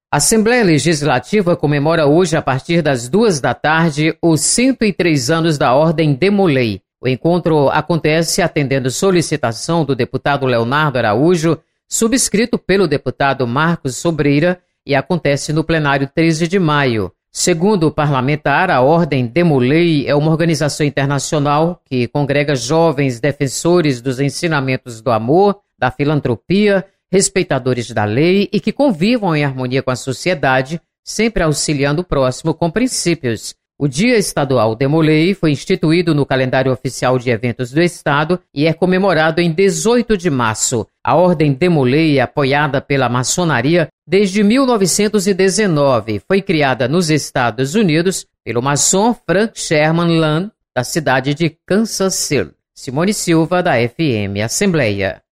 A Assembleia Legislativa comemora hoje, a partir das 14h, os 103 anos da Ordem Demolei. O encontro acontece atendendo solicitação do deputado Leonardo Araújo, subscrito pelo deputado Marcos Sobreira, e acontece no plenário 13 de maio. Segundo o parlamentar, a Ordem Demolei é uma organização internacional que congrega jovens defensores dos ensinamentos do amor, da filantropia, respeitadores da lei e que convivam em harmonia com a sociedade, sempre auxiliando o próximo com princípios. O Dia Estadual Demolei foi instituído no calendário oficial de eventos do Estado e é comemorado em 18 de março. A Ordem Demolei é apoiada pela maçonaria desde 1919. Foi criada nos Estados Unidos pelo maçom Frank Sherman Land, da cidade de Kansas City. Simone Silva, da FM Assembleia.